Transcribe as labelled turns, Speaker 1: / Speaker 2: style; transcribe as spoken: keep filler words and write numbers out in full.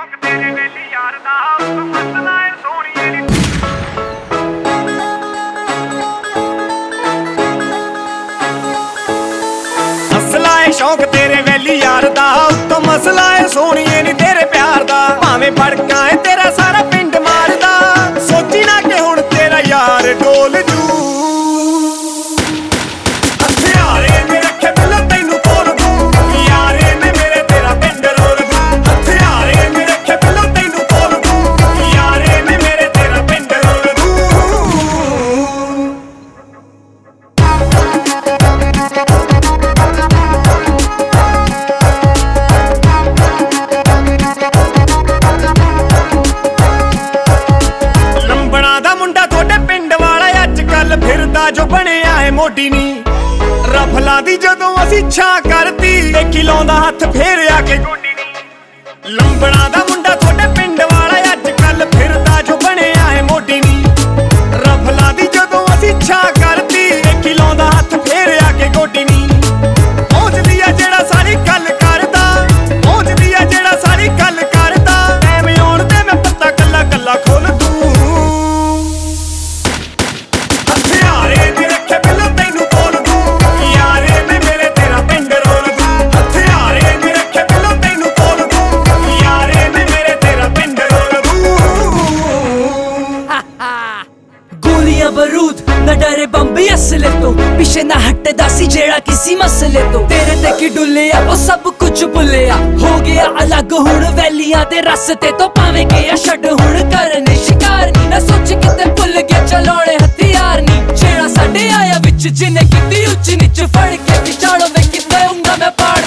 Speaker 1: शौक तेरे वेली यार दा मसला है सोनिए नी मसला है शौक तेरे वेली यार दा तो मसला है सोनिए नी तेरे प्यार दा भावें भड़का है तेरा सारा पिंड मारदा सोची ना कि हुण तेरा यार डोल जू फिरदा जो बनिया है मोटी नी रफला दी जदों असी छा करती देखी लाउंदा हथ फेर आके गोडी नी लंबड़ा दा मुंडा थोड़े पिंड वाला अज कल फिरदा जो बनिया है मोटी नी रफला दी जदों असी छा करती देखी लाउंदा हथ फेर आके गोडी नी पहुंचदी आ जेड़ा सारी गल करदा पहुंचदी आ जेड़ा सारी गल करदा टाइम आउण ते मैं पत्ता कल्ला कल्ला खोल दूं
Speaker 2: बरूद न डरे बंबी असले तो पिछे ना हटदा सी जेड़ा किसी मसले तो तेरे ते की डुलिया ओ सब कुछ भुलिया हो गया अलग हुण वैलियां दे रस्ते तो पावे गया छड़ हुण करने शिकार नी ना सोच किते भुल गया चलाने हथियार नी जेड़ा साडे आया विच जिने किती उच्च नीच फड़ के विचारो वे किते हुंदा मैं पाड़